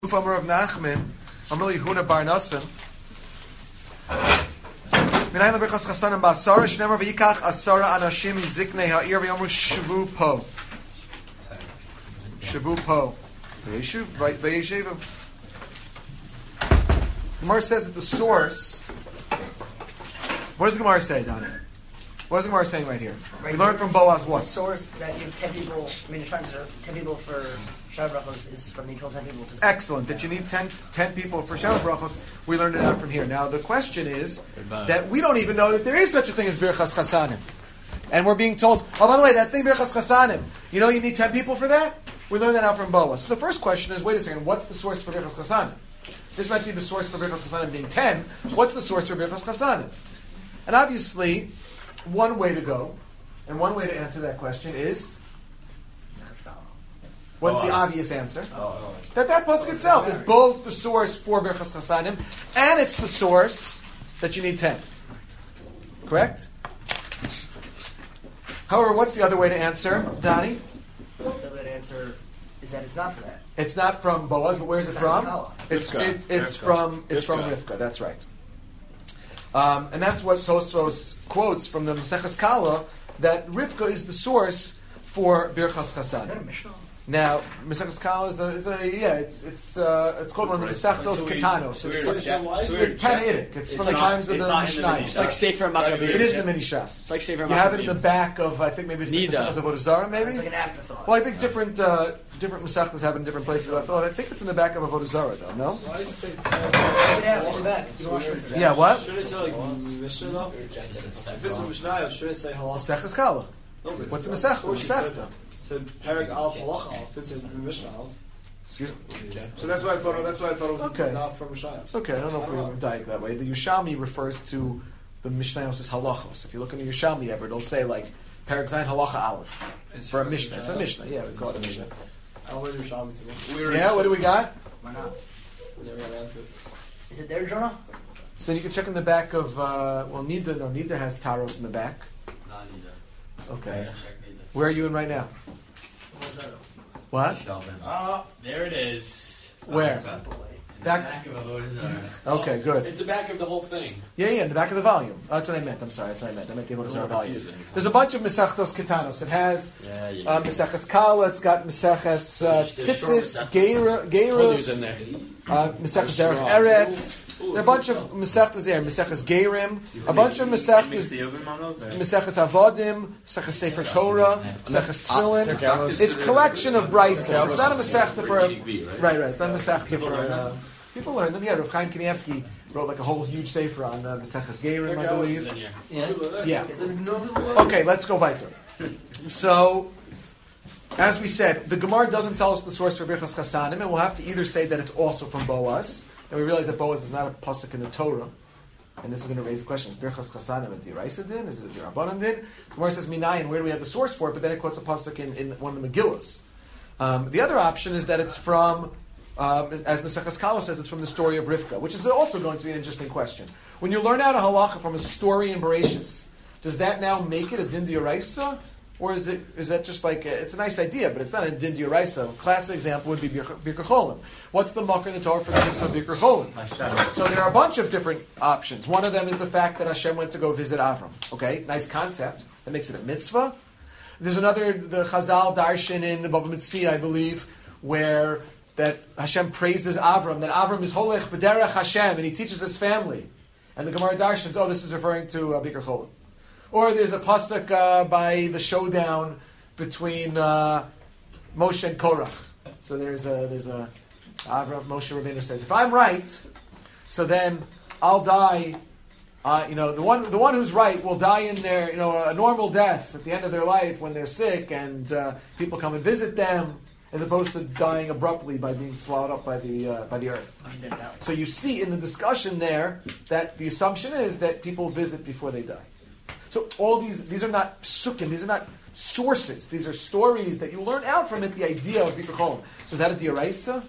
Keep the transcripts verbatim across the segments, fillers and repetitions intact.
From Rav Nachman, Amali Huna Bar Nasan. Minayin leberchas chasanim ba'asara shneimar v'yikach asara anashim miziknei ha'ir v'yomru shvu po. Shvu po. V'yeshuv, v'yeshevu. The Gemara says that the source. What does the Gemara say, Donnie? What is the Gemara saying right here? Right we learned from Boaz what? The source that you have ten people, I mean, trying to ten people for Shabbat Brachos is from the told ten people. To Excellent. That you need ten, ten people for Shabbat Brachos. We learned it out from here. Now the question is that we don't even know that there is such a thing as Birchas Chasanim. And we're being told, oh, by the way, that thing Birchas Chasanim, you know you need ten people for that? We learned that out from Boaz. So the first question is, wait a second, what's the source for Birchas Chasanim? This might be the source for Birchas Chasanim being ten. What's the source for Birchas Chasanim? And obviously, one way to go, and one way to answer that question is, what's the obvious answer? That that pasuk itself is both the source for Birchas Chasanim, and it's the source that you need ten. Correct? However, what's the other way to answer, Donnie? The other way to answer is that it's not for that. It's not from Boaz, but where's it from? It's it, it's from it's from Rivka. That's right. Um, and that's what Tosfos quotes from the Maseches Kala, that Rivka is the source for Birchas Chasanim. Now, Maseches Kala is a, is a yeah, it's it's uh, it's called one of the Masechtos Ketanos. So it's it's Tanaitic. It's from the times of the Mishnah. It's like Sefer Maccabim. It is the mini shas. It's like Sefer Maccabim. You have it in the back of I think maybe it's the Masechtas of Avodah maybe. It's like an afterthought. Well, I think different uh, different Masechtas have it in different places. I thought I think it's in the back of Avodah Zarah though. No. Yeah. What? Should it say like Mishnah though? If it's a Mishnah, should it say Halach? Maseches Kala. What's the Masechta? Masechta. Said Perek Alf Halach Alf. It's in Mishnah Alf. Excuse me. So that's why I thought. That's why I thought it was okay. not from Mishnah. Okay, I don't know if we're dying that way. The Yerushalmi refers to the Mishnayos as halachos. If you look in the Yerushalmi ever, it'll say like Perek Zayin Halacha Aleph it's for a Mishnah. It's a Mishnah. Yeah, we call it a Mishnah. I want Yerushalmi to me. Yeah, what do we got? Why not? Never got answered. Is it there, Jonah? So you can check in the back of uh, well, Nida. No, Nida has Taros in the back. Not Nida. Okay. Where are you in right now? What? Oh, there it is. Where? Oh, back. back of Avodah Zarah. Okay, good. It's the back of the whole thing. Yeah, yeah, in the back of the volume. Oh, that's what I meant. I'm sorry, that's what I meant. I meant the Avodah Zarah volume. Confusing. There's a bunch of Mesechtos Ketanos. It has yeah, yeah. uh, Meseches Kala. It's got Meseches uh, Tzitzis, Geirus, uh, Meseches Derech Eretz. There are a bunch of Mesechtas there. Meseches Geirim. A bunch of Mesechtas. Meseches Avodim. Meseches Sefer Torah. Meseches Tefillin. It's a collection of Braisos. It's not a Mesechta for a, right, right. It's not a Mesechta for uh, people learn them. Yeah, Rav Chaim Kanievsky wrote like a whole huge sefer on uh, Meseches Geirim, I believe. Yeah. Yeah. Okay, let's go weiter. So, as we said, the Gemara doesn't tell us the source for Birchas Chasanim, and we'll have to either say that it's also from Boaz, and we realize that Boaz is not a pasuk in the Torah, and this is going to raise the question: is Birchas Chasanim a D'Oraisa din? Is it a D'Rabbanan din? The Gemara says Minayin. Where do we have the source for it? But then it quotes a pasuk in, in one of the Megillas. Um, the other option is that it's from, uh, as Maseches Kala says, it's from the story of Rivka, which is also going to be an interesting question. When you learn out a halacha from a story in Bereshis, does that now make it a din D'Oraisa? Or is it is that just like, a, it's a nice idea, but it's not a din D'Oraisa. A classic example would be Birka Cholim. What's the makar in the Torah for the mitzvah of Birka Cholim? So there are a bunch of different options. One of them is the fact that Hashem went to go visit Avram. Okay, nice concept. That makes it a mitzvah. There's another, the Chazal Darshan in Bava Metzia, I believe, where that Hashem praises Avram, that Avram is Holech B'derech Hashem, and he teaches his family. And the Gemara Darshan, oh, this is referring to uh, Birka Cholim. Or there's a pasuk uh, by the showdown between uh, Moshe and Korach. So there's a there's a Avram Moshe Rabbeinu says, if I'm right, so then I'll die. Uh, you know, the one the one who's right will die in their you know a normal death at the end of their life when they're sick and uh, people come and visit them, as opposed to dying abruptly by being swallowed up by the uh, by the earth. So you see in the discussion there that the assumption is that people visit before they die. So all these, these are not psukim, these are not sources. These are stories that you learn out from it, the idea of Birka Cholim. So is that a D'Oraisa?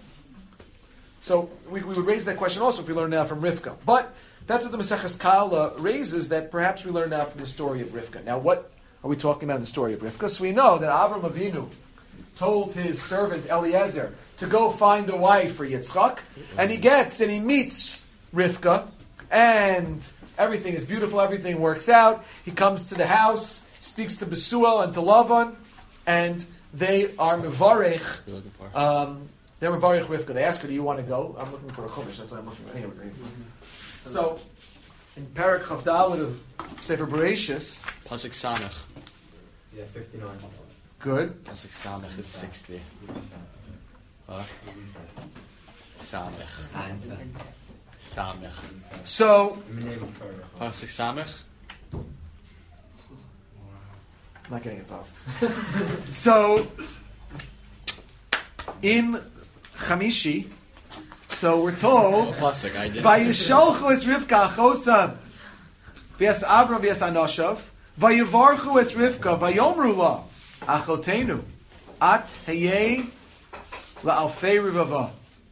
So we, we would raise that question also if we learn now from Rivka. But that's what the Maseches Kala raises, that perhaps we learn now from the story of Rivka. Now what are we talking about in the story of Rivka? So we know that Avram Avinu told his servant Eliezer to go find a wife for Yitzchak, and he gets and he meets Rivka, and everything is beautiful, everything works out. He comes to the house, speaks to Besuel and to Lavan, and they are mevarech. Um, they're mevarech Rivka. They ask her, "Do you want to go?" I'm looking for a chumash. That's what I'm looking for. Anyway, so in Parak Chavdalid of Sefer Bereshis, Pasuk Samech. Yeah, fifty-nine. good. Pasuk Samech is sixty. Huh? Samech. Samech. So Pasuk Samech. I'm not getting involved. So in Chamishi, so we're told, Pasuk, I did. Vayisholchu es Rivka achosam, v'yas Avram v'yas Anoshav, vayivarchu es Rivka, vayomru la, achotenu, at hayei la'alfei rivava,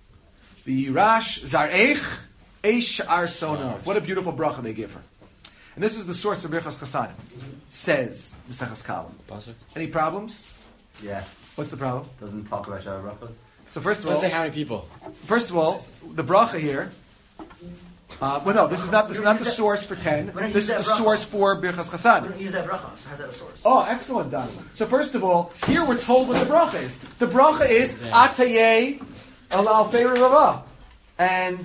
v'yirash zar'ech eish arsonav. What a beautiful bracha they give her. And this is the source of Birchas Chasadim. Says Maseches Kalam. Pasuk. Any problems? Yeah, What's the problem? doesn't talk about Shara Brachos. So first of Let's all, say how many people? first of all, the bracha here. Uh, well, no, this is not this is not the source for ten. We don't This is use the that bracha. source for Birchas We Chasadim. don't use that bracha, so how's that a source? Oh, excellent, Donnie. So first of all, here we're told what the bracha is. The bracha is Yeah. Atayeh Alal Rava, and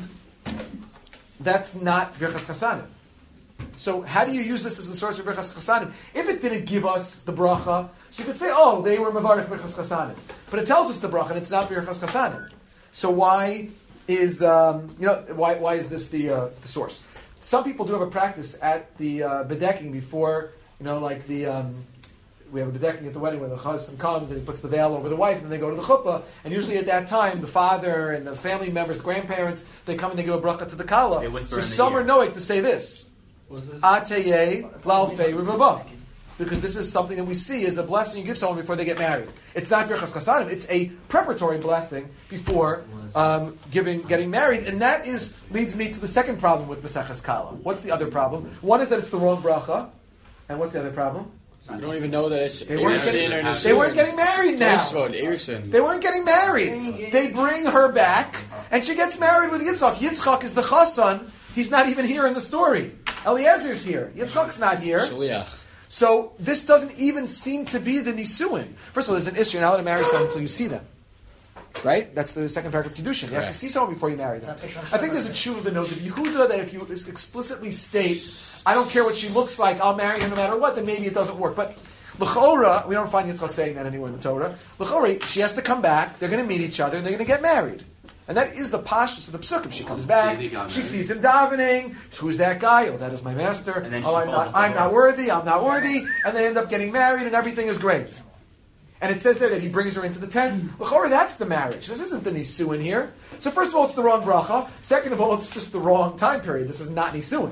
that's not Birchas Chasadim. So how do you use this as the source of Birchas Chasadim? If it didn't give us the bracha, so you could say, oh, they were Mevarech Birchas Chasadim. But it tells us the bracha, and it's not Birchas Chasadim. So why is um, you know why why is this the uh, the source? Some people do have a practice at the uh, bedecking before, you know, like the um, we have a bedecking at the wedding where the husband comes and he puts the veil over the wife, and then they go to the chuppah. And usually at that time, the father and the family members, the grandparents, they come and they give a bracha to the kala. They whisper So in the some ear. are knowing to say this. What's this? Atayeh laufei rivava. Because this is something that we see as a blessing you give someone before they get married. It's not Birchas Chasadim, it's a preparatory blessing before um, giving, getting married. And that is leads me to the second problem with Maseches Kala. What's the other problem? One is that it's the wrong bracha. And what's the other problem? You don't even know that it's They weren't Erusin getting, or Nisuin. they weren't getting married now. Erusin, Erusin. They weren't getting married. They bring her back, and she gets married with Yitzchak. Yitzchak is the chassan. He's not even here in the story. Eliezer's here. Yitzchak's not here. Shaliach. So this doesn't even seem to be the nisuin. First of all, there's an issue. You're not allowed to marry someone until you see them. Right? That's the second part of Kiddushin. You have to Correct. see someone before you marry them. I think there's a tshuva of the note of Yehuda that if you explicitly state, I don't care what she looks like, I'll marry her no matter what, then maybe it doesn't work. But l'chora, we don't find Yitzchak saying that anywhere in the Torah. L'chora, she has to come back, they're going to meet each other, and they're going to get married. And that is the pashtus of the psukim. She comes back, They got she married. sees him davening. Who's that guy? Oh, that is my master. And then she Oh, I'm falls not, into I'm love. not worthy. I'm not worthy. And they end up getting married, and everything is great. And it says there that he brings her into the tent. L'chora, that's the marriage. This isn't the nisuin here. So first of all, it's the wrong bracha. Second of all, it's just the wrong time period. This is not nisuin.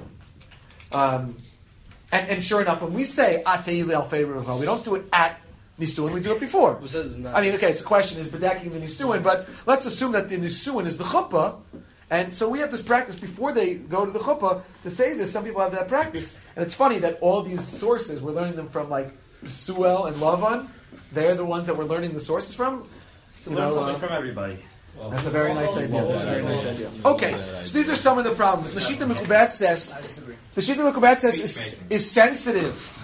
Um, and, and sure enough, when we say atei le'alfei reva, we don't do it at nisuin. We do it before. Who says it's not? I mean, okay, it's a question, is bedecking the nisuin, but let's assume that the nisuin is the chuppah, and so we have this practice before they go to the chuppah to say this. Some people have that practice, and it's funny that all these sources, we're learning them from like Suel and Lavan. They're the ones that we're learning the sources from. You Learn know, something uh, from everybody. that's a very nice idea. That's a very nice idea. Okay, so these are some of the problems. The Shita Mekubat says, I disagree. the Shita Mekubat says is, is sensitive.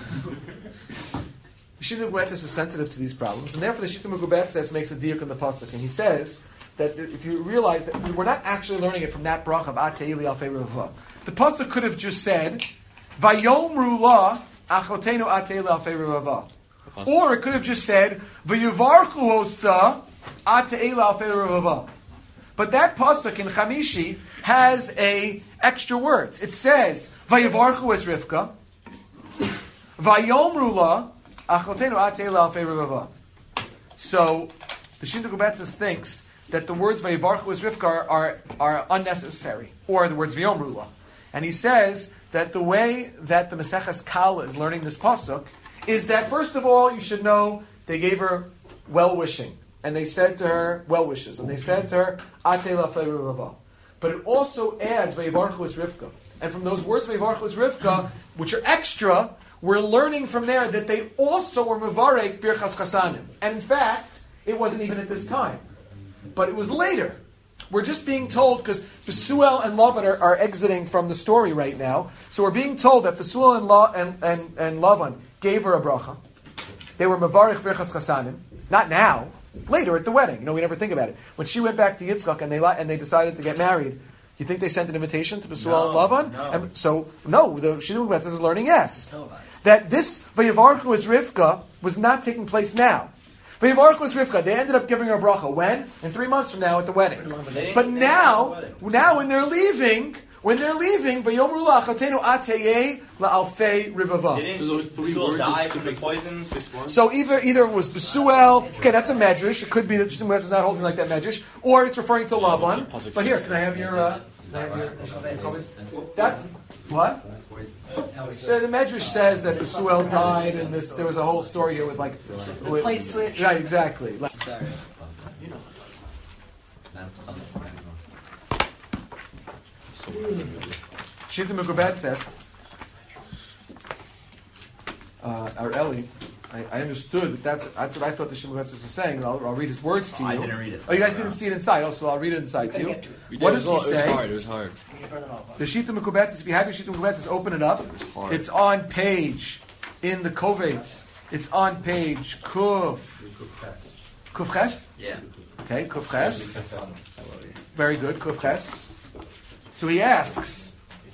The Shita Mekubat says is sensitive to these problems, and therefore the Shita Mekubat says makes a diuk in the pasuk, and he says that if you realize that we're not actually learning it from that bracha of Atei li alfei reva. The pasuk could have just said, Vayomru la achotenu Atei li alfei reva. Or it could have just said, V'yivarchu osa atei la'alfei reva. But that pasuk in Chamishi has a extra words. It says, V'yivarchu es Rivka, V'yomru la achotenu atei la'alfei reva. So the Shindu Gubetzis thinks that the words V'yivarchu es Rivka are, are, are unnecessary, or the words V'yomru la. And he says that the way that the Maseches Kala is learning this pasuk is that, first of all, you should know they gave her well-wishing. And they said to her, well-wishes. And they said to her, Atei la'alfei reva. But it also adds, V'yivarchu es Rivka. And from those words, V'yivarchu es Rivka, which are extra, we're learning from there that they also were Mevarek Birchas Chasanim. And in fact, it wasn't even at this time. But it was later. We're just being told, because Besuel and Lavan are, are exiting from the story right now, so we're being told that Besuel and, La, and, and, and Lavan gave her a bracha. They were Mavarich Birchas Chasanim. Not now. Later at the wedding. You know, we never think about it. When she went back to Yitzchak and they and they decided to get married, you think they sent an invitation to Besuel No, and Lavan? no. And so, no, the Shidduch Betzis is learning yes. That this Vayavarchu is Rivka was not taking place now. Vayavarchu is Rivka. They ended up giving her a bracha. When? In three months from now at the wedding. But now, now when they're leaving, when they're leaving, Vayomru la'achatenu ateye la'alfei rivava. Didn't So those three Besuel words die is from the typical. poison? Six one. So either either it was Besuel, okay, that's a medrash. It could be that Shidduch Betzis is not holding like that medrash, or it's referring to Lavan. But here, can I have your? Uh, can I have your that's what? The, the Medrash says that Besuel died, and this there was a whole story here with like with, Plate switch. Right, exactly. Like, Sorry. Shita Mekubet says, uh, our Eli, I, I understood that that's that's what I thought the Shita Mekubet was saying. I'll, I'll read his words to you. I didn't read it. Oh, you guys didn't see it inside. Oh, so I'll read it inside to you. Get to it. We What did. does It was, he it was say? hard. It was hard. You can burn it off. The Shita Mekubetzis, if you have your Shita Mekubetzis, open it up. hard. It's on page, in the Kovetz, it's on page Kuf. Kuf Ches? Yeah. Okay, Kuf Ches. Very good, Kuf Ches. So he asks,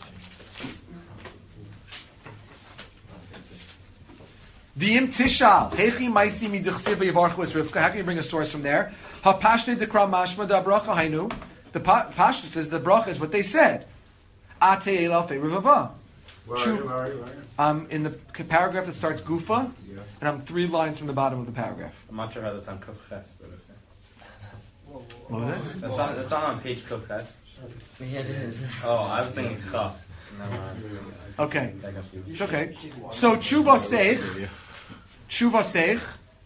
V'im tishal, hechi maisi midichsiv v'yivarchu es Rivka. How can you bring a source from there? Ha-pashne dekra mashma da bracha hainu. The pa- Pashto says the bracha is what they said. Ate elal fe rivava. Where are you? Where are you? Where are you? I'm in the c- paragraph that starts Gufa, and I'm three lines from the bottom of the paragraph. I'm not sure how that's on Kufches, but okay. What was it? That's on, that's not on page Kufches. Yeah, it is. Oh, I was thinking Chaf. Never mind. Okay, I got you. it's okay. So tshuva seich, tshuva seich,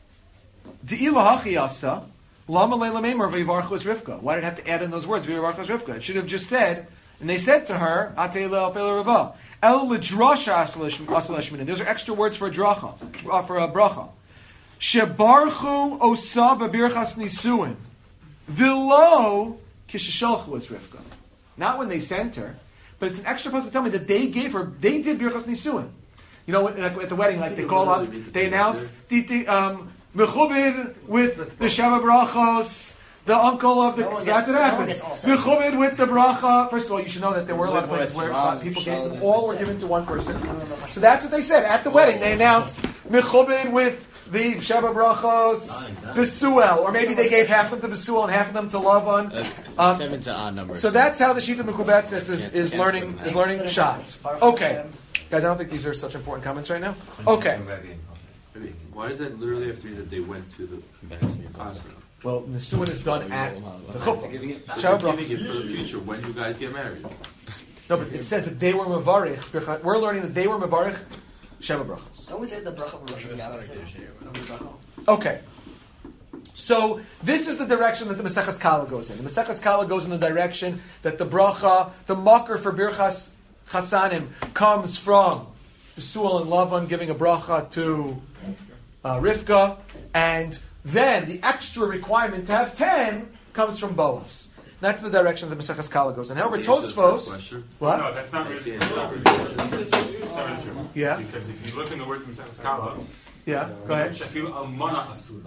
de'ila hachi asa, lama leila meimer v'yivarchu es Rivka. Why did it have to add in those words v'yivarchu es Rivka? It should have just said, and they said to her, Atei le'al pe'la rava. El l'drasha asaleshminin. Those are extra words for a dracha, uh, for a bracha. Shebarchu osa b'birchas nisuin. V'lo kishishalchu es Rivka. Not when they sent her, but it's an extra person to tell me that they gave her, they did birchas nisuin. You know, like at the wedding, like they call up, they announce, Titi, um, mechubed with the Sheva Brachos, the uncle of the, No one so gets- that's what no one happened. gets all seven. Mechubed with the bracha. First of all, you should know that there were a lot of places where uh, people gave, all were given to one person. So that's what they said. At the wedding, they announced, mechubed with the Sheva Brachos, Besuel, or maybe they gave half of them to Besuel and half of them to Lavan. Uh, Um, Seven's an odd number. So that's how the Shita Mekubetzis is, is, is learning is learning shot. Okay, guys, I don't think these are such important comments right now. Okay, Why does that literally have to be that they went to the classroom? well, Nisuin is done at the chuppah. Giving it, Sheva giving Brachos. it for the future when you guys get married. No, but it says that they were Mavarich. We're learning that they were Mavarich Sheva Brachos. Don't we say the bracha was the opposite of the bracha? Okay. So this is the direction that the Maseches Kala goes in. The Maseches Kala goes in the direction that the bracha, the makar for Birchas Chasanim, comes from Besuel and Lavan giving a bracha to uh, Rivka, and then the extra requirement to have ten comes from Boaz. That's the direction that the Maseches Kala goes in. However, Tosfos, Question. what? No, that's not really, Yeah. that's not really true. That's not really true. Yeah. Because if you look in the word from Skala, Yeah, go ahead. Shafil almana asur.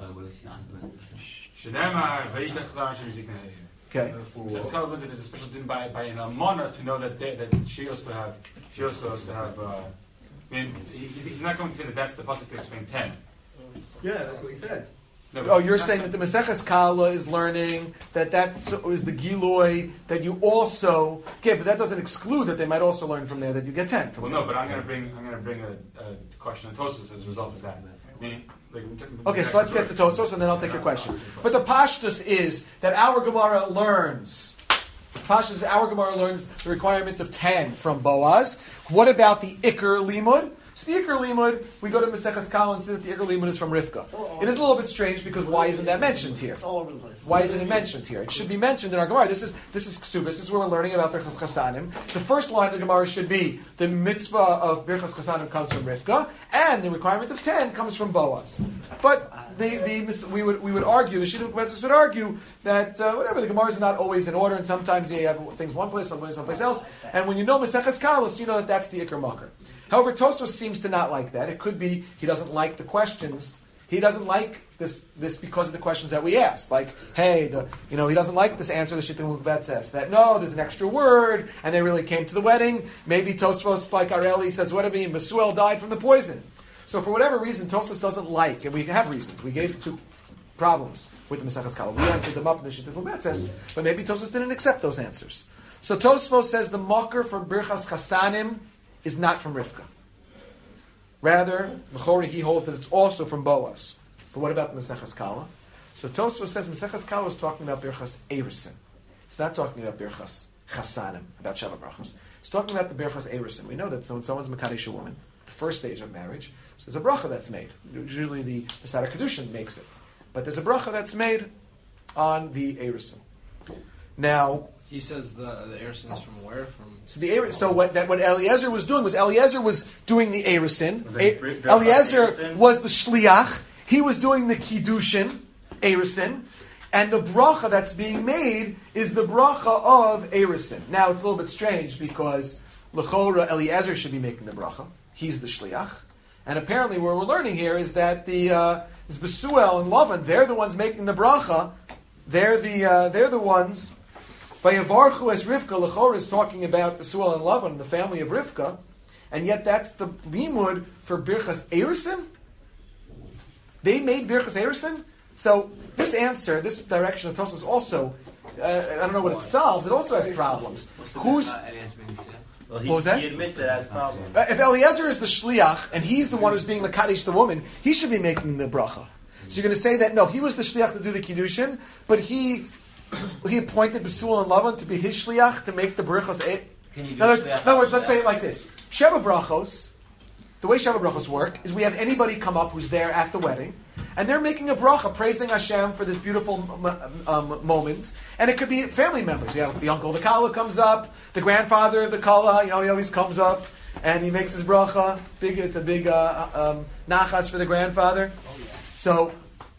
Shenema vayikach chazar shemizikna. Okay. So Skala learns it as a special din by by an almana to know that they, that she also have she also has to have. Uh, I mean, he's, he's not going to say that that's the pasuk to explain ten. Yeah, that's what he said. No, Oh, you're saying that the Maseches Kala is learning that that is the Giloi that you also get, but that doesn't exclude that they might also learn from there that you get ten from Well, there. no, but I'm going to bring I'm going to bring a, a question on Tosas as a result of that. Meaning, like, Okay, so let's get to Tosos and then I'll take your question. But the Pashtus is that our Gemara learns. Pashtus is our Gemara learns the requirement of ten from Boaz. What about the Iker Limud? So the Iker Limud, we go to Maseches Kala and see that the Iker Limud is from Rivka. It is a little bit strange because why isn't that mentioned here? It's all over the place. Why isn't it mentioned here? It should be mentioned in our Gemara. This is this is Ksubis. This is where we're learning about Birchas Chasanim. The first line of the Gemara should be the mitzvah of Birchas Chasanim comes from Rivka, and the requirement of ten comes from Boaz. But the, the we would we would argue, the Shittim professors would argue that uh, whatever the Gemara is not always in order, and sometimes you have things one place, sometimes someplace else. And when you know Maseches Kalos, you know that that's the Iker Makar. However, Tosfos seems to not like that. It could be he doesn't like the questions. He doesn't like this this because of the questions that we asked. Like, hey, the, you know, he doesn't like this answer the Shittim Mukbet says. That, no, there's an extra word, and they really came to the wedding. Maybe Tosfos, like Areli, says, what do you mean? Mesuel died from the poison. So for whatever reason, Tosfos doesn't like, and we have reasons. We gave two problems with the Maseches Kala. We answered them up in the Shittim Mukbet says, but maybe Tosfos didn't accept those answers. So Tosfos says the Makar for Birchas Chasanim is not from Rivka. Rather, Mechori, he holds that it's also from Boaz. But what about the Maseches Kala? So Tosfos says Maseches Kala is talking about Birchas Eirsin. It's not talking about Birchas Chasanim, about Sheva Brachos. It's talking about the Birchas Eirsin. We know that when someone's Mekadesh a woman, the first stage of marriage, so there's a bracha that's made. Usually the Masada Kedushin makes it. But there's a bracha that's made on the Eirsin. Now, He says the the Erison is from where? From So the Eir- so what that what Eliezer was doing was Eliezer was doing the Eirsin. Was it E- Br- Br- Eliezer Eirsin? was the Shliach. He was doing the Kiddushin, Eirsin. And the bracha that's being made is the bracha of Eirsin. Now it's a little bit strange because L'chora Eliezer should be making the bracha. He's the Shliach. And apparently what we're learning here is that the uh, is Besuel and Lavan, they're the ones making the bracha. They're the uh, they're the ones. Vayavarchu as Rivka, L'chor is talking about Besuel and Lavan, the family of Rivka, and yet that's the limud for Birchas Eirsin? They made Birchas Eirsin? So this answer, this direction of Tosfos also, uh, I don't know what it solves, it also has problems. Who's... Well, he, What was that? he admits it as problem. Uh, if Eliezer is the shliach and he's the one who's being makadesh the woman, he should be making the bracha. So you're going to say that no, he was the shliach to do the kiddushin, but he he appointed Besuel and Lavan to be his shliach to make the brachos. Can you In do other, words, shliach in other words, let's after say it like this: Sheva brachos. The way Sheva brachos work is we have anybody come up who's there at the wedding, and they're making a bracha, praising Hashem for this beautiful um, moment. And it could be family members. You have the uncle of the Kala comes up, the grandfather of the Kala, you know, he always comes up, and he makes his bracha. Big, it's a big uh, um, nachas for the grandfather. So,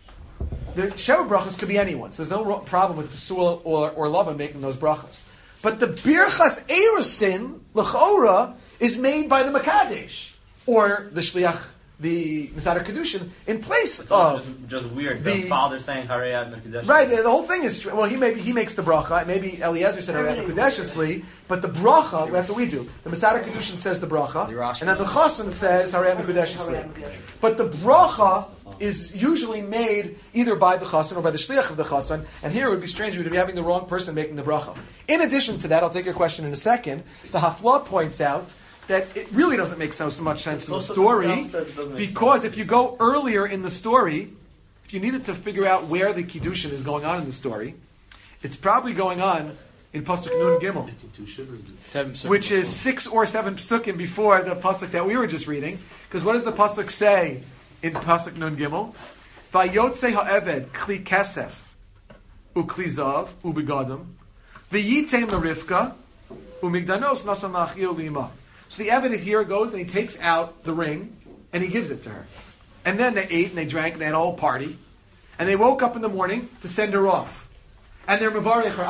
the Sheva brachos could be anyone. So there's no ro- problem with Besuel or, or Lavan making those brachos. But the Birchas Erusin, l'chora, is made by the Makadesh, or the Shliach, the Masada Kedushin, in place It's of... just, just weird. the- The, father saying Harei Mekadesh. Right, the, the whole thing is... Well, he maybe he makes the bracha. Maybe Eliezer said Harei Mekudeshesli, but the bracha, that's what we do. The Masada Kedushin says the bracha, The Rosh and then the Chassan says Harei Mekudeshesli. But the bracha is usually made either by the Chassan or by the Shliach of the Chassan, and here it would be strange, we would be having the wrong person making the bracha. In addition to that, I'll take your question in a second, the Haflah points out that it really doesn't make so, so much sense in the story, because if you go earlier in the story, if you needed to figure out where the Kiddushin is going on in the story, it's probably going on in Pasuk Nun Gimel, seven psukim which is before. six or seven psukim before the pasuk that we were just reading. Because what does the pasuk say in Pasuk Nun Gimel? Vayotze ha'eved kli kesef ukli zav ubegadim v'yitem l'rivka umigdanos nasan la'achil lima. So the Eved here goes and he takes out the ring and he gives it to her. And then they ate and they drank and they had a whole party. And they woke up in the morning to send her off. And they're mevarech her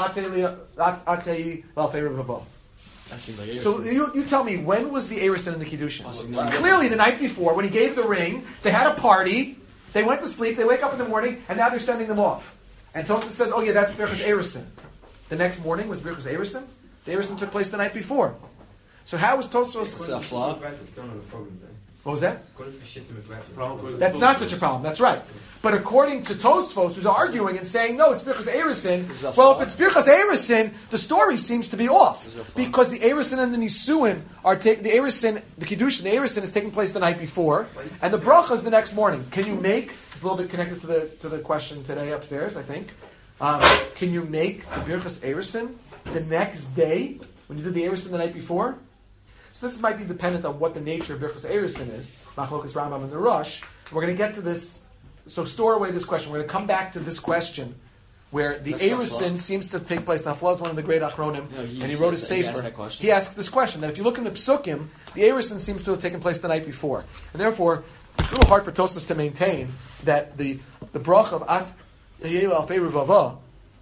atei l'alfei revavo. That seems like So you, you tell me, when was the Erusin and the Kiddushin? Clearly the night before, when he gave the ring, they had a party, they went to sleep, they wake up in the morning, and now they're sending them off. And Tosfos says, oh yeah, that's Birchas Erusin. The next morning was Birchas Erusin? The Erusin took place the night before. So how was Tosfos... It's a flaw. What was that? That's not such a problem. That's right. But according to Tosfos, who's arguing and saying, no, it's Birchas Erusin, well, if it's Birchas Erusin, the story seems to be off. Because the Erusin and the Nisuin are taking, the Erusin, the Kiddushin, the Erusin is taking place the night before, and the Bracha is the next morning. Can you make, it's a little bit connected to the to the question today upstairs, I think, um, can you make Birchas Erusin the next day, when you did the Erusin the night before? So this might be dependent on what the nature of Birchas Erusin is, Machlokas Rambam and the Rush. We're going to get to this, so store away this question. We're going to come back to this question, where the That's Erusin Nafla. seems to take place. Nafla is one of the great Achronim, No, he and he just wrote a asked that- he asked sefer. that question? He asks this question, that if you look in the Psukim, the Erusin seems to have taken place the night before. And therefore, it's a little hard for Tosfos to maintain that the, the brach of At Yehel Alfei Revava,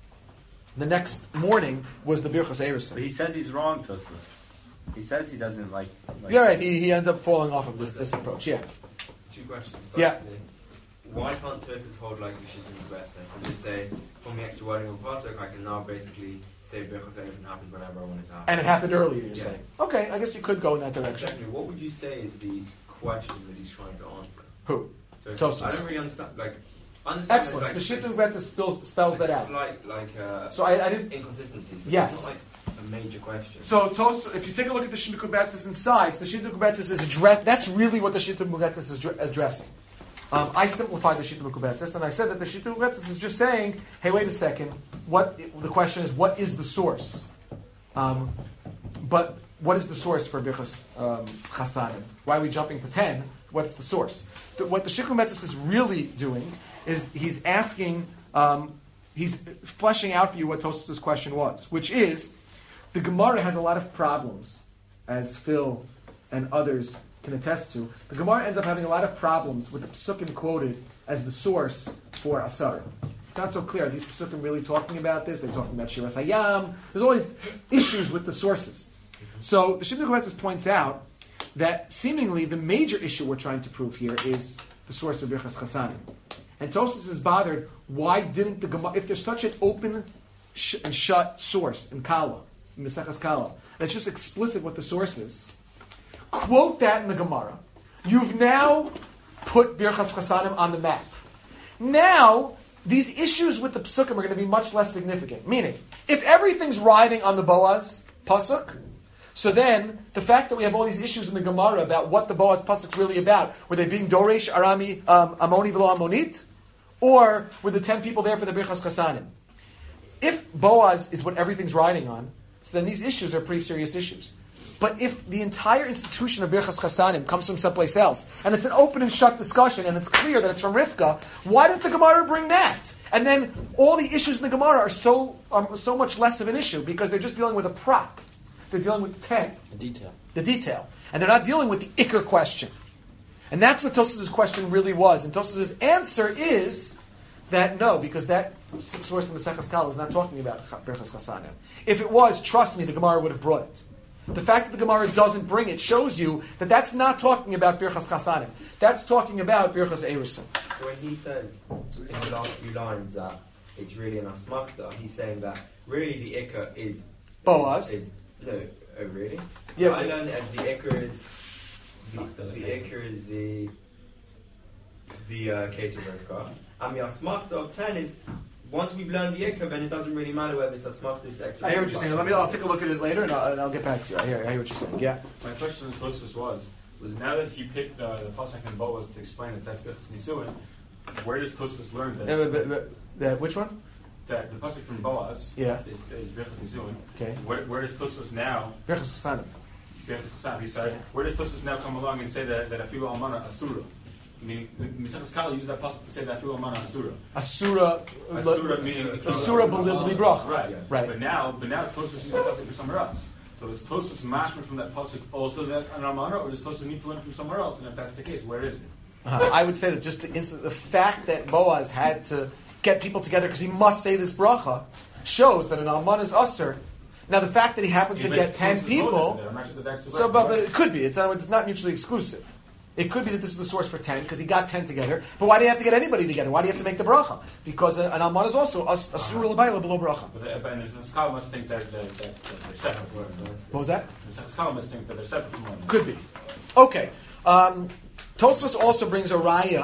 the next morning, was the Birchas But Erusin. he says he's wrong, Tosfos. He says he doesn't like. like You're right, he, he ends up falling off of this, this approach, yeah. Two questions. Yeah. Firstly, why can't Tosus hold like the shit in the Brett sense and just say, from the extra wording of Pasuk, I can now basically say Birchas Erusin happens whenever I want it to happen? And it happened earlier, you're Yeah. saying. Okay, I guess you could go in that direction. Secondly, what would you say is the question that he's trying to answer? Who? So Tosus. I don't really understand. Like, understand Excellent. Like, the Shittim it's- Gvetz spells, spells it's that out. Slight, like, uh, So I, I didn't. inconsistencies. but Yes. It's not like a major question. So Tos, if you take a look at the Shittim Gvetz inside, the Shittim Gvetz is addressed. That's really what the Shittim Gvetz is dr- addressing. Um, I simplified the Shittim Gvetz, and I said that the Shittim Gvetz is just saying, "Hey, wait a second. What the question is? What is the source? Um, but what is the source for Birchas um, Chasanim? Why are we jumping to ten? What's the source? The, what the Shittim Gvetz is really doing is he's asking, um, he's fleshing out for you what Tosfos' question was, which is the Gemara has a lot of problems, as Phil and others can attest to. The Gemara ends up having a lot of problems with the Psukim quoted as the source for Asar. It's not so clear. Are these Psukim really talking about this? They're talking about Shiras Hayam. There's always issues with the sources. So the Shittim Gvetz points out that seemingly the major issue we're trying to prove here is the source of Birchas Chasanim. And Tosfos is bothered, why didn't the Gemara, if there's such an open sh- and shut source in Kala, in Mesechas Kala, that's just explicit what the source is, quote that in the Gemara. You've now put Birchas Chasanim on the map. Now, these issues with the Psukim are going to be much less significant. Meaning, if everything's riding on the Boaz Pasuk, so then the fact that we have all these issues in the Gemara about what the Boaz Pasuk is really about, were they being Doresh, Arami, um, Amoni, Velo Amonit, or were the ten people there for the Birchas Chasanim? If Boaz is what everything's riding on, so then these issues are pretty serious issues. But if the entire institution of Birchas Chasanim comes from someplace else, and it's an open and shut discussion, and it's clear that it's from Rivka, why didn't the Gemara bring that? And then all the issues in the Gemara are so um, so much less of an issue, because they're just dealing with a prat. They're dealing with the ten, The detail. the detail. And they're not dealing with the Iker question. And that's what Tosfos' question really was. And Tosfos' answer is that no, because that source in the Mesechas Kala is not talking about Birchas Chasanim. If it was, trust me, the Gemara would have brought it. The fact that the Gemara doesn't bring it shows you that that's not talking about Birchas Chasanim. That's talking about Birchas Erusin. So when he says in the last few lines that it's really an asmachta, he's saying that really the ikka is Boaz. Is, no, oh really? Yeah, I but- learned as the ikka is the, the ikka is the the uh, case of Rivka, and the asmachta of ten is once we've learned the ikka, then it doesn't really matter whether it's asmachta or extra. I hear what you're saying. Let me. I'll take a look at it later, and I'll, and I'll get back to you. I hear. I hear what you're saying. Yeah. My question to Tosfos was, was now that he picked uh, the Pasuk and Boaz to explain that that's Birchas Nisuin, where does Tosfos learn that, Uh, but- but- that- which one? that the Pasuk from Boaz Yeah. is, is Birchas Nisuin? Okay. Where, where does Tosfos now, Birchas Chasanim. Birchas Chasanim, sorry, where does Tosfos now come along and say that, that Afilu Almana Asura? Meaning, Mesechus Kala used that Pasuk to say that Afilu Almana Asura. Asura. Asura meaning Asura bli brach. Right, Right. But now, but now Tosfos uses that pasuk for somewhere else. So is Tosfos mashman from that pasuk also that an Ramana, or does Tosfos need to learn from somewhere else? And if that's the case, where is it? Uh, I would say that just the instant, the fact that Boaz had to get people together because he must say this bracha shows that an alman is usher. Now the fact that he happened to Yeah, but get it's ten Tosfos people, voted for that. I'm not sure that that's so but, but it could be. It's not, it's not mutually exclusive. It could be that this is the source for ten because he got ten together. But why do you have to get anybody together? Why do you have to make the bracha? Because an an alman is also a surah l'bayla below bracha. But the, but the scholar must think that, that, that, that they're separate. What was that? The scholar must think that they're separate from one another. Could be. Okay. Um, Tosfos also brings a raya,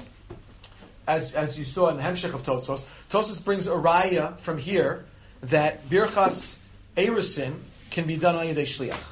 as as you saw in the Hemshech of Tosfos. Tosfos brings a raya from here that Birchas Erusin can be done on Yedei Shliach.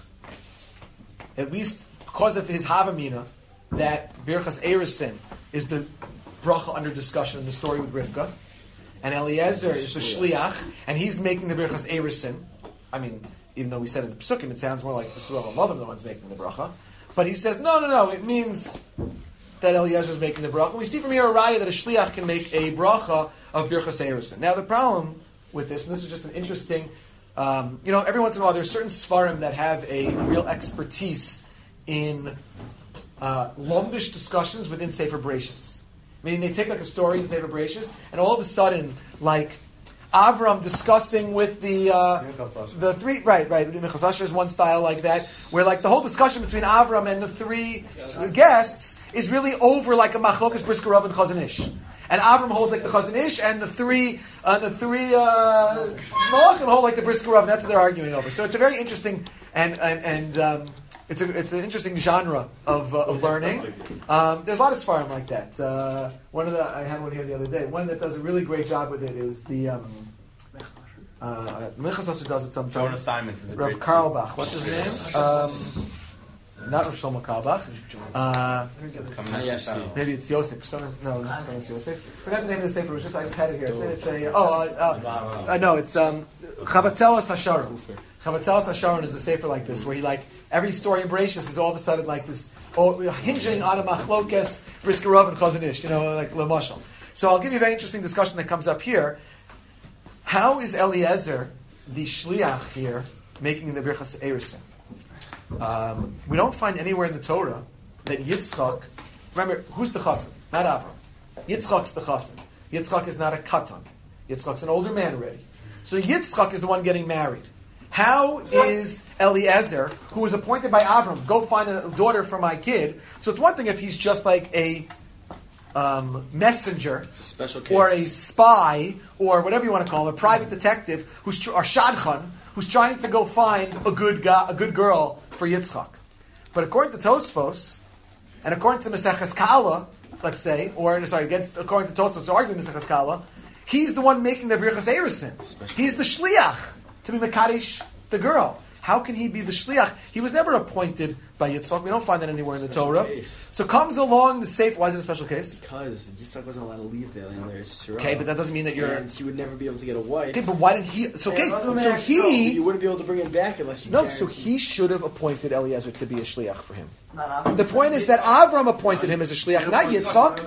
At least because of his Havamina, that Birchas Erusin is the bracha under discussion in the story with Rivka, and Eliezer is the Shliach, and he's making the Birchas Erusin. I mean, even though we said in the Psukim, it sounds more like Yisrael and Lavan the ones making the bracha. But he says, no, no, no, it means that Eliezer is making the bracha. We see from here a raya that a shliach can make a bracha of Birchas Erusin. Now the problem with this, and this is just an interesting, um, you know, every once in a while there's certain svarim that have a real expertise in uh, lomdish discussions within Sefer Bereshis. Meaning they take like a story in Sefer Bereshis, and all of a sudden, like Avram discussing with the uh, the three right right Minchas Asher is one style like that, where like the whole discussion between Avram and the three guests is really over like a machlokas Brisker Rav and Chazon Ish, and Avram holds like the Chazon Ish, and the three uh, the three uh, Malachim hold like the Brisker Rav, and that's what they're arguing over. So it's a very interesting and and, and um, it's a it's an interesting genre of uh, of learning. Um, there's a lot of svarim like that. Uh, one of the I had one here the other day. One that does a really great job with it is the um, uh, Minchas Asher does it sometimes. Jonah Simons is a Rav great Karlbach. What's his name? Um, not Rav Shlomo Karlbach. Uh, Kanievsky. maybe it's Yosef. Some, no, not some it's Yosef. Forgot the name of the sefer. It was just I just had it here. It's, it's a oh uh, uh, uh, no, it's um, Chavatelas Hasharon. Chavatelas Hasharon is a sefer like this where he like every story in Bereshis is all of a sudden like this. Oh, hinging on a machlokes, Brisker Rav and Chazon Ish, you know, like Lamashal. So I'll give you a very interesting discussion that comes up here. How is Eliezer, the shliach here, making the Birchas Erusin? Um, we don't find anywhere in the Torah that Yitzchak, remember, who's the chassan? Not Avram. Yitzchak's the chassan. Yitzchak is not a katan. Yitzchak's an older man already. So Yitzchak is the one getting married. How is Eliezer, who was appointed by Avram, go find a daughter for my kid? So it's one thing if he's just like a um, messenger, a special case. or a spy, or whatever you want to call him, a private detective, who's tr- or shadchan, who's trying to go find a good guy, a good girl for Yitzchak. But according to Tosfos, and according to Maseches Kala, let's say, or sorry, against according to Tosfos, arguing Maseches Kala, he's the one making the Birchas Erusin. He's the shliach to be Mekadesh the girl. How can he be the shliach? He was never appointed by Yitzchak. We don't find that anywhere in the Torah. Case. So comes along the safe. Why is it a special case? Because Yitzchak wasn't allowed to leave the land there. Okay, but that doesn't mean that you're. And he would never be able to get a wife. Okay, but why did he? So okay, And so he. you wouldn't be able to bring him back unless you. No, so guaranteed- he should have appointed Eliezer to be a shliach for him. Not Avram. The point is that Avram appointed him as a shliach, not Yitzchak.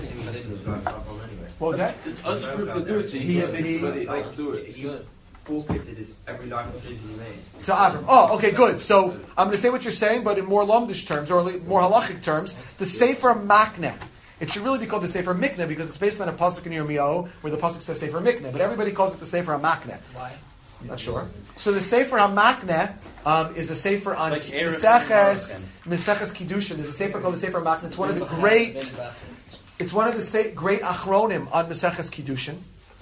What was that? It's us proof to do it, so He- he, he, he- he likes to do it. He forfeited his every life decision he made. To Avram. Oh, okay, good. So I'm going to say what you're saying, but in more lumdish terms, or more halachic terms, the Sefer Makneh. It should really be called the Sefer Mikneh because it's based on a pasuk in Yirmiyahu where the pasuk says Sefer Mikneh, but everybody calls it the Sefer HaMakneh. Why? Not sure. So the Sefer HaMakneh um, is a Sefer on Like Erev Meseches, and Meseches Kiddushin. There's a Sefer called the Sefer HaMakneh. It's one of the great, it's one of the sa- great achronim on Meseches Kiddushin.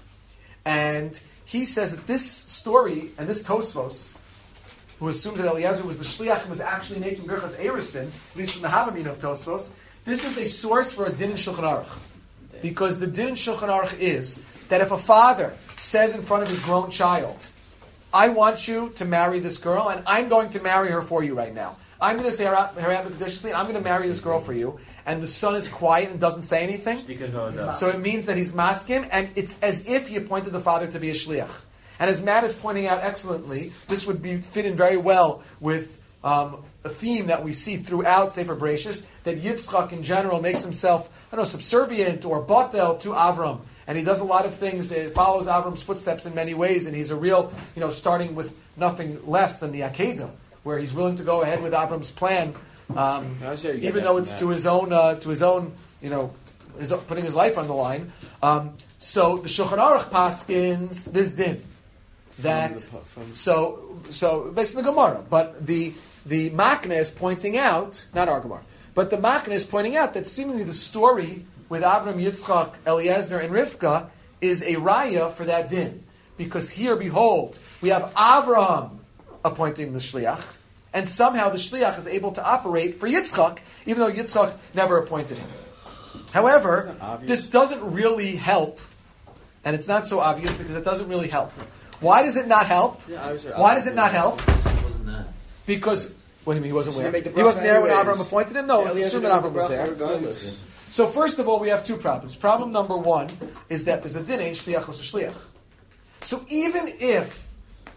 And he says that this story, and this Tosfos, who assumes that Eliezer was the shliach and was actually making Birchas Erusin, at least in the Havamin of Tosfos, this is a source for a din in Shulchan Aruch. Because the din in Shulchan Aruch is that if a father says in front of his grown child, I want you to marry this girl, and I'm going to marry her for you right now. I'm going to say Harab Kedushin, and I'm going to marry this girl for you, and the son is quiet and doesn't say anything, because no one does. so it means that he's maskim, and it's as if he appointed the father to be a shliach. And as Matt is pointing out excellently, this would be fit in very well with um, a theme that we see throughout Sefer Bereshis, that Yitzchak in general makes himself, I don't know, subservient or batel to Avram. And he does a lot of things, it follows Avram's footsteps in many ways, and he's a real, you know, starting with nothing less than the Akedah, where he's willing to go ahead with Avram's plan, um, I was there, you get even that though from it's that. to his own, uh, to his own, you know, his, putting his life on the line. Um, so the Shulchan Aruch paskins this din that From the- from- so so based on the Gemara, but the the Makneh is pointing out, not our Gemara, but the Makneh is pointing out that seemingly the story with Avram, Yitzchak, Eliezer, and Rivka is a raya for that din, because here, behold, we have Avraham appointing the shliach, and somehow the shliach is able to operate for Yitzchak, even though Yitzchak never appointed him. However, Isn't that obvious? this doesn't really help, and it's not so obvious because it doesn't really help. Why does it not help? Yeah, I was there. Why does it not help? Wasn't that? Because what do you mean he wasn't So you where? make the He wasn't bracha there when anyways. Avram appointed him. No, So let's Eliezer assume that did Avram the was bracha there. regardless. So first of all, we have two problems. Problem number one is that there's a din ain't shliach or shliach. So even if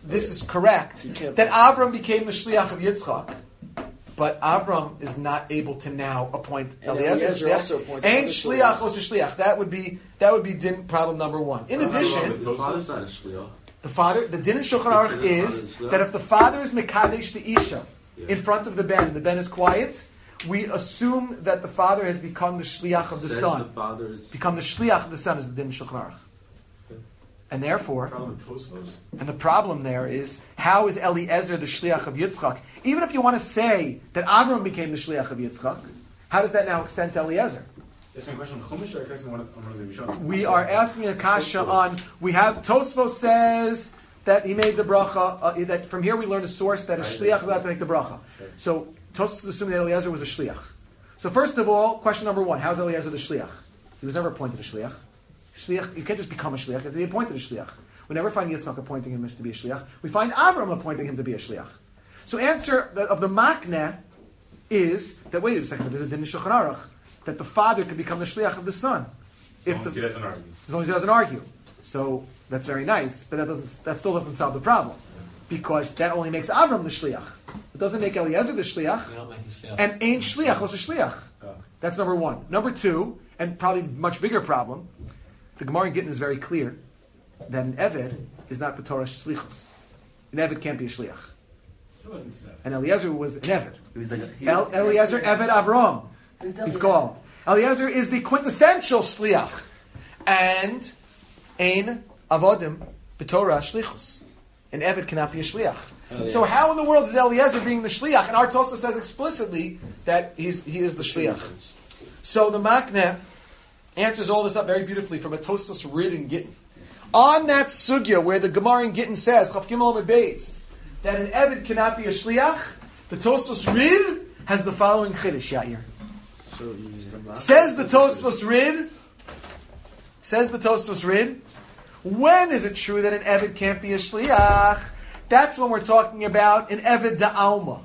this is correct, that Avram became the shliach of Yitzchak, but Avram is not able to now appoint And Eliezer. Eliezer also appointed Ain't other shliach was a shliach. That would be that would be din problem number one. In addition, The father's not a shliach. the father, the din in Shulchan Aruch is that if the father is mekadesh the isha in front of the ben, the ben is quiet, we assume that the father has become the shliach of the Says son. The father is Become the shliach of the son is the din in Shulchan Aruch. And therefore, and the problem there is, how is Eliezer the shliach of Yitzchak? Even if you want to say that Avram became the shliach of Yitzchak, how does that now extend to Eliezer? Is there a question on Chumash or a question on one of- on one of the Rishonim? We are asking a kasha on, we have, Tosfos says that he made the bracha, uh, that from here we learn a source that a shliach is allowed to make the bracha. So, Tosfos is assuming that Eliezer was a shliach. So first of all, question number one, how is Eliezer the shliach? He was never appointed a shliach. Shliach, you can't just become a shliach, you have to be appointed a shliach. We never find Yitzchak appointing him to be a shliach. We find Avram appointing him to be a shliach. So answer of the makneh is that, wait a second, there's a din in Shulchan Aruch, that the father could become the shliach of the son. As If long as the, he doesn't argue. as long as he doesn't argue. So that's very nice, but that doesn't that still doesn't solve the problem. Because that only makes Avram the shliach. It doesn't make Eliezer the shliach. And ain't shliach was a shliach. That's number one. Number two, and probably much bigger problem, the Gemara in Gittin is very clear that an Eved is not the Torah shlichus. An Eved can't be a shliach. He wasn't said. And Eliezer was an Eved. He was like a, he El, Eliezer Eved Avram. He's called. Eliezer is the quintessential shliach. And ein avodim b'torah shlichus. An Eved cannot be a shliach. So how in the world is Eliezer being the shliach? And our Tosfos says explicitly that he's, he is the shliach. So the Makneh answers all this up very beautifully from a Tosfos Rid in Gittin. On that sugya where the Gemara in Gittin says, Chav Gimel Amud Beis, that an Eved cannot be a shliach, the Tosfos Rid has the following chiddush, Yair. Says the Tosfos Rid, says the Tosfos Rid, when is it true that an Eved can't be a shliach? That's when we're talking about an Eved da'alma.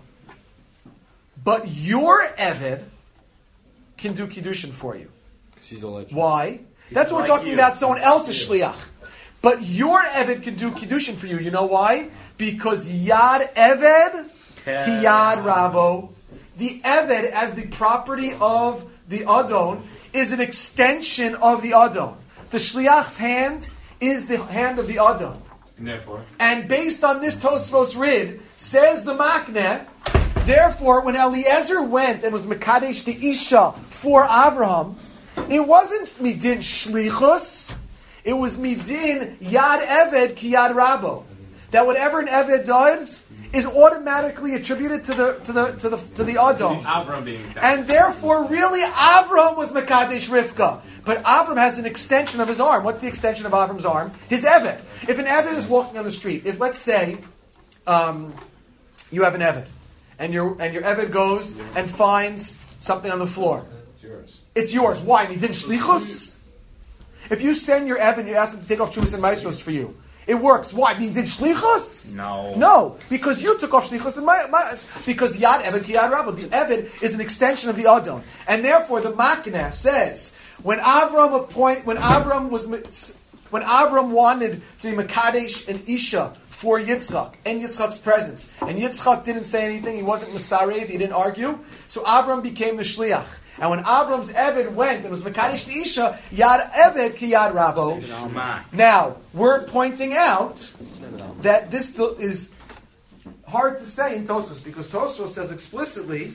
But your Eved can do Kiddushin for you. Why? That's what we're like talking you. about someone else's shliach. But your Eved can do Kiddushin for you. You know why? Because Yad Eved, Ki Yad Rabo. The Eved, as the property of the Adon, is an extension of the Adon. The shliach's hand is the hand of the Adon. And therefore, And based on this Tosfos Rid, says the Makneh, therefore, when Eliezer went and was Mekadesh the Isha for Avraham, it wasn't Midin Shlichus, it was Midin Yad Eved Ki Yad Rabo. That whatever an Eved does is automatically attributed to the to the to the to the Adon. Avram being And therefore, really, Avram was Mekadesh Rivka. But Avram has an extension of his arm. What's the extension of Avram's arm? His Eved. If an Eved is walking on the street, if let's say um, you have an Eved, and your and your Eved goes and finds something on the floor, It's yours. it's yours. Why? He didn't shlichus. If you send your Eved, you ask him to take off Chuvas and Maestros for you. It works. Why? He did shlichus? No. No, because you took off shlichus and my, my because Yad Eved Ki Yad Rabba. The Eved is an extension of the Adon, and therefore the Makneh says when Avram appoint when Avram was when Avram wanted to be Mekadesh and Isha for Yitzchak and Yitzchak's presence, and Yitzchak didn't say anything. He wasn't Masarev. He didn't argue. So Avram became the shliach. And when Avram's Eved went and was Mekadesh the Isha, Yad Eved Ki Yad Rabo. Now, we're pointing out that this is hard to say in Tosfos, because Tosfos says explicitly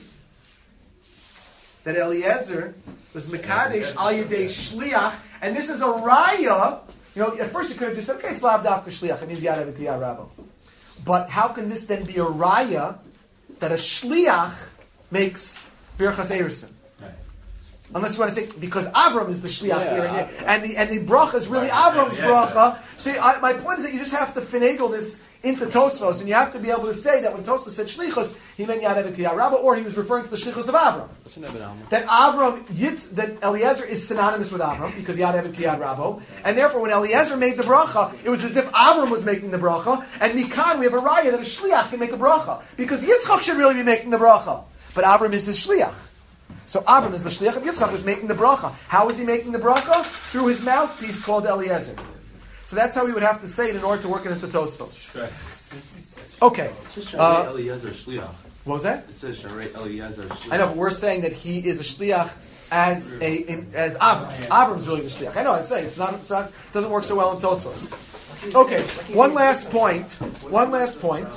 that Eliezer was Mekadesh al Yedei Shliach, and this is a raya. You know, at first you could have just said, okay, it's Lav Dafka Shliach, it means Yad Eved Ki Yad Rabo. But how can this then be a raya that a Shliach makes Birchas Eirson? Unless you want to say, because Avram is the shliach Yeah, here, and, and the and the bracha is really Avram's bracha. So I, my point is that you just have to finagle this into Tosfos, and you have to be able to say that when Tosfos said shlichus, he meant Yad Eved Ki Yad Rabba, or he was referring to the shlichus of Avram. That Avram, Yitz, that Eliezer is synonymous with Avram because Yad Eved Ki Yad Rabba, and therefore when Eliezer made the bracha, it was as if Avram was making the bracha, and Mikan we have a raya that a shliach can make a bracha because Yitzchak should really be making the bracha, but Avram is his shliach. So Avram is the shliach of Yitzchak, who's making the bracha. How is he making the bracha? Through his mouthpiece called Eliezer. So that's how we would have to say it in order to work it into Tosfos. Okay. Uh, Eliezer Shliach. what was that? It says Sharei Eliezer Shliach. I know, but we're saying that he is a shliach as a in, as Avram. Avram's really the shliach. I know. I'd say it's not. It's not. Doesn't work so well in Tosfos. Okay. One last point. One last point.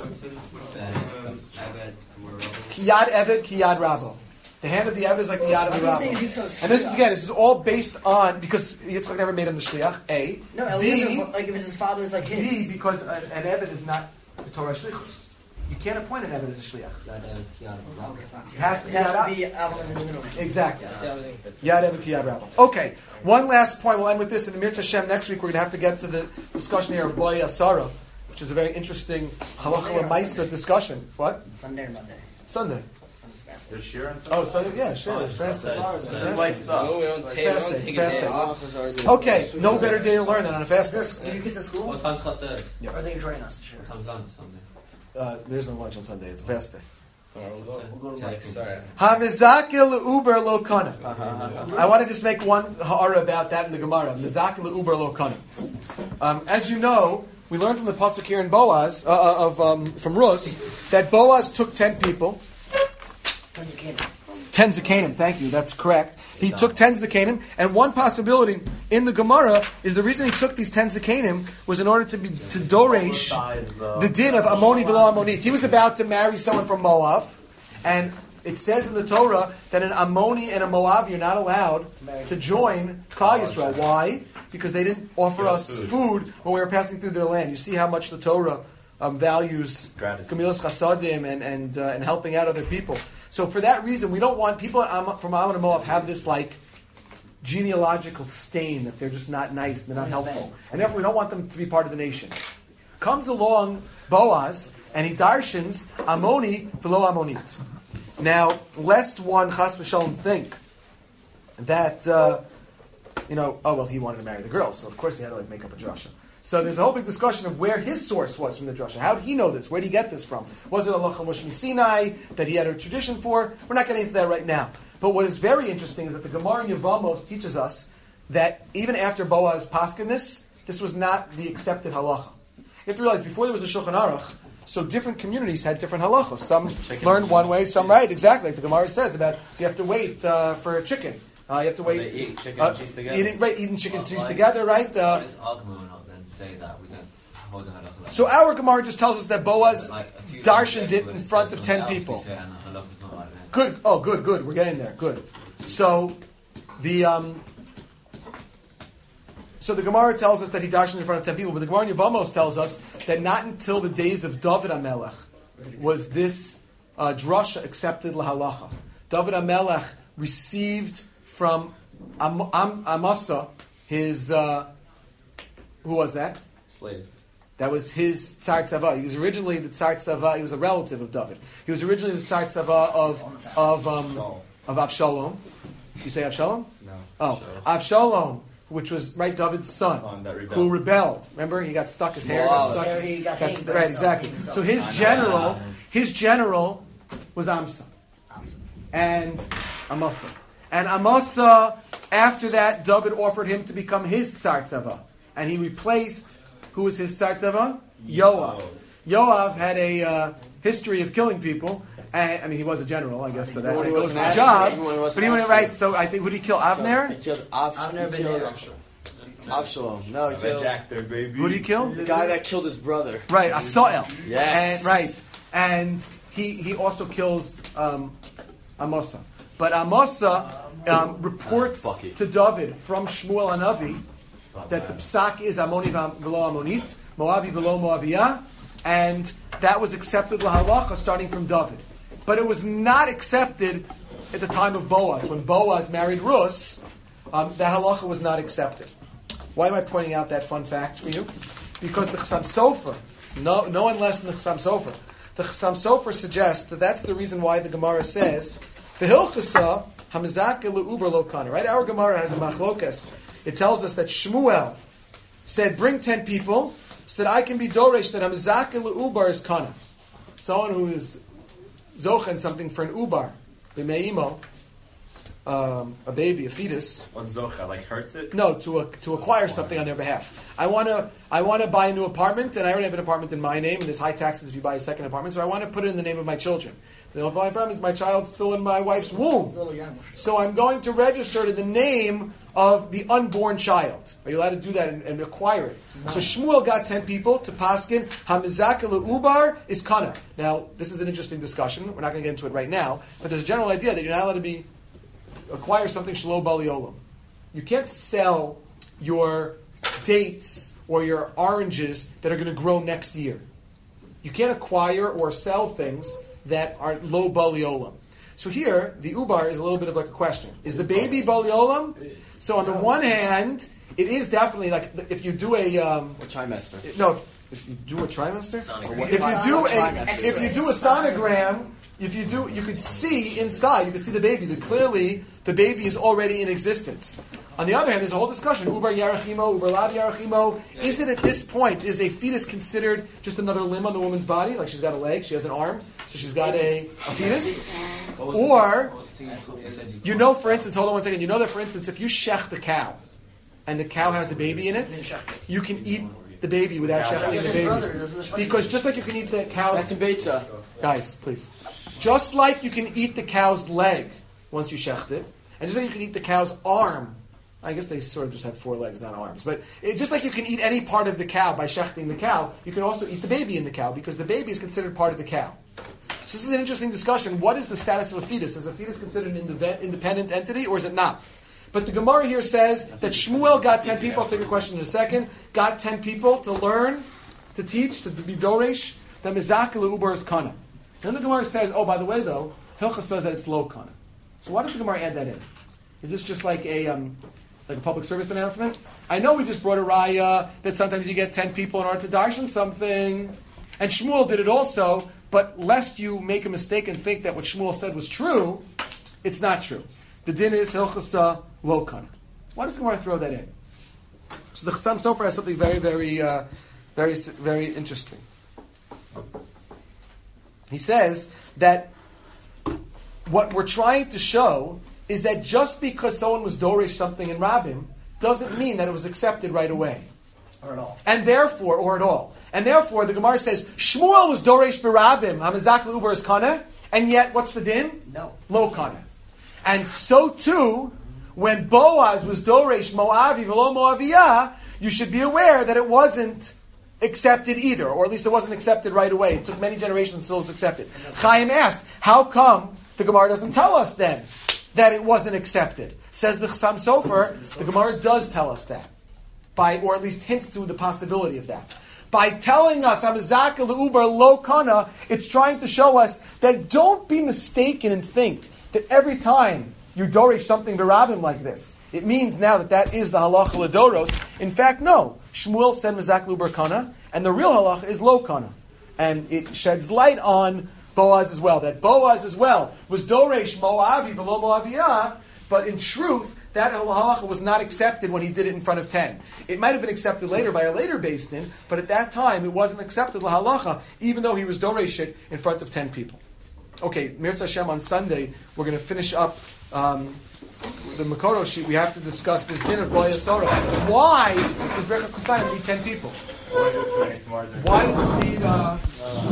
Kiyad Eved, Kiyad Rabo. The hand of the Eved is like the yad of the Rabo. And this is again. This is all based on because Yitzchak never made him the shliach. A. No, Eliezer, B. like if it's his father's like his. B. Because an, an Eved is not the Torah shlichus. You can't appoint an Eved as a shliach. It has to It be has Yad to be Avram in the middle. Exactly. Yad Eved Kiyad Rabba. Okay, one last point. We'll end with this. In the Mirz Hashem next week, we're going to have to get to the discussion here of Boy Asara, which is a very interesting halacha l'maisa discussion. What? Sunday or Monday? Sunday. There's Shir on Oh, Sunday. Yeah, sure. It's fasting. Light It's stuff. No, we don't It's take, we fasting. don't It's take a day fasting. off. It's already- Okay, no better day to learn than on a fast day. Do your kids at school? What time's Chassid? Or are they joining us? Sure. What time's lunch Sunday? Uh, there's no lunch on Sunday. It's a fast day. All right, we'll go, we'll go to Mike. Sorry. Hamizakil uber lo kana. I want to just make one ha'ara about that in the Gemara. Mizakil uber lo kana. Um, as you know, we learned from the pasuk here in Boaz uh, uh, of um, from Rus that Boaz took ten people. Ten Zakanim, thank you, that's correct. He took ten Zakanim, and one possibility in the Gemara is the reason he took these ten Zakanim was in order to be to doresh the din of Ammoni v'lo Ammonit. He was about to marry someone from Moab, and it says in the Torah that an Ammoni and a Moabi are not allowed to join Klal Yisrael. Why? Because they didn't offer us food when we were passing through their land. You see how much the Torah um, values Gemilas Chasadim and and, uh, and helping out other people. So for that reason, we don't want people from Ammon and Moab have this like genealogical stain that they're just not nice, they're not helpful, and therefore we don't want them to be part of the nation. Comes along Boaz and he darshans Ammoni v'lo Ammonit. Now, lest one chas v'shalom think that uh, you know, oh well, he wanted to marry the girl, so of course he had to like make up a drasha. So there's a whole big discussion of where his source was from the drasha. How did he know this? Where did he get this from? Was it Allah Moshe Sinai that he had a tradition for? We're not getting into that right now. But what is very interesting is that the Gemara in Yevamos teaches us that even after Boaz paskin this, this was not the accepted halacha. You have to realize before there was a Shulchan Aruch, so different communities had different halachos. Some chicken learned one way, some right. Exactly, like the Gemara says about you have to wait uh, for a chicken. Uh, you have to wait. They eat chicken uh, and cheese together. Eating, right, eating chicken and cheese Like, together, right? Uh, What is Agmu not then say that we don't hold the halacha like so that? our Gemara just tells us that Boaz Like a few darshaned times it when in it front says of ten something else, people. we say, and the halacha's not like that. Good. Oh, good, good. We're getting there. Good. So the um, so the Gemara tells us that he darshaned in front of ten people, but the Gemara in Yevamos tells us that not until the days of David HaMelech was this uh, drasha accepted lahalacha. David HaMelech received from Am- Am- Amasa his uh, who was that? Slave. That was his Tsar Tzava. He was originally the Tsar Tzava. He was a relative of David. He was originally the Tsar Tzava of of um, of Avshalom. You say Avshalom? No. Oh, Avshalom, which was right David's son, Son that rebelled. who rebelled. Remember, he got stuck. His hair Wow. got stuck. There he got Got hanged st- by right, himself, exactly. hanged himself. So his I know. general, his general was Amsa and Amasa. And Amasa, after that, David offered him to become his Tsar Tzava. And he replaced, who was his Tsar Tzava? Yoav. Yoav had a uh, history of killing people. And, I mean, he was a general, I guess, so that When he goes was with the master, job. even when he was But he went master. right, so I think, who did he kill? Avner? He killed Av- Avner he killed ben Avshalom. No, he killed Jack there, baby. Who did he kill? the guy that killed his brother. Right, Asael. Yes. And, right. And he, he also kills um, Amasa. But Amasa um, reports Bucky. to David from Shmuel Hanavi that the psak is Ammoni v'lo Ammonit, Moabi v'lo Moaviyah, and that was accepted lahalacha starting from David. But it was not accepted at the time of Boaz. When Boaz married Rus, um, that halacha was not accepted. Why am I pointing out that fun fact for you? Because the Chassam Sofer, no, no one less than the Chassam Sofer, the Chassam Sofer suggests that that's the reason why the Gemara says, V'hilchasa hamizake le'uber lo kana. Right? Our Gemara has a machlokas. It tells us that Shmuel said, bring ten people so that I can be doresh that hamizake le'uber is kana. Someone who is zochen something for an ubar, b'me'imo, um, a baby, a fetus. What's zocha? Like hurts it? No, to a, to acquire something on their behalf. I want to I want to buy a new apartment, and I already have an apartment in my name, and there's high taxes if you buy a second apartment. So I want to put it in the name of my children. The only problem is my child's still in my wife's womb, so I'm going to register to the name of the unborn child. Are you allowed to do that and, and acquire it? No. So Shmuel got ten people to paskin hamizaka leubar is kana. Now this is an interesting discussion. We're not going to get into it right now, but there's a general idea that you're not allowed to be acquire something shelo baliolam. You can't sell your dates or your oranges that are going to grow next year. You can't acquire or sell things that are lo baliolam. So here, the ubar is a little bit of like a question. Is the baby baliolam? So on the one hand, it is definitely like if you do a um, A trimester. no, if, if you do a trimester, Sonogram. if you do a Trimester. if you do a sonogram, if you do, you could see inside. You could see the baby. That clearly the baby is already in existence. On the other hand, there's a whole discussion. Ubar yarachimo, ubar lav yarachimo. Is it at this point, is a fetus considered just another limb on the woman's body? Like she's got a leg, she has an arm, so she's got a, a fetus? Or, you know, for instance, hold on one second. You know that, for instance, if you shecht a cow, and the cow has a baby in it, you can eat the baby without shechting the baby. Because just like you can eat the cow's... That's a beta. Guys, please. Just like you can eat the cow's leg once you shecht it, and just like you can eat the cow's arm, I guess they sort of just have four legs, not arms. But it, just like you can eat any part of the cow by shechting the cow, you can also eat the baby in the cow because the baby is considered part of the cow. So this is an interesting discussion. What is the status of a fetus? Is a fetus considered an indeve- independent entity or is it not? But the Gemara here says that Shmuel got ten people, I'll take your question in a second, got ten people to learn, to teach, to be doresh, that mizaka leubar is kana. Then the Gemara says, oh, by the way though, Hilchah says that it's lo kana. So why does the Gemara add that in? Is this just like a... Um, like a public service announcement? I know we just brought a raya that sometimes you get ten people in order to darshan something. And Shmuel did it also, but lest you make a mistake and think that what Shmuel said was true, it's not true. The din is hilchasa lo kana. Why does the Gemara throw that in? So the Chassam Sofer has something very, very, uh, very, very interesting. He says that what we're trying to show is that just because someone was dorish something in Rabbim doesn't mean that it was accepted right away. Or at all. And therefore, or at all. And therefore, the Gemara says, Shmuel was dorish b'Rabbim, hamazak l'ubar is kana, and yet, what's the din? No. Lo kana. And so too, when Boaz was dorish Moavi v'lo Moaviyah, you should be aware that it wasn't accepted either, or at least it wasn't accepted right away. It took many generations until it was accepted. Chaim asked, how come the Gemara doesn't tell us then that it wasn't accepted? Says the Chassam Sofer, the Gemara does tell us that, by or at least hints to the possibility of that. By telling us Hamazaka leubar lo kana, it's trying to show us that don't be mistaken and think that every time you dorish something b'Rabbim like this, it means now that that is the halacha l'doros. In fact, no. Shmuel said Mazak leubar kana, and the real halacha is lo kana, and it sheds light on Boaz as well, that Boaz as well was Doresh Moavi below Moaviyah, but in truth, that halacha was not accepted when he did it in front of ten. It might have been accepted later by a later Beis Din, but at that time it wasn't accepted lahalacha, even though he was Doresh it in front of ten people. Okay, Mirz Hashem on Sunday, we're going to finish up um, the Makoro sheet. We have to discuss this din of Boya Sora. Why does Berachas Chasanim need ten people? Why does it need... Uh,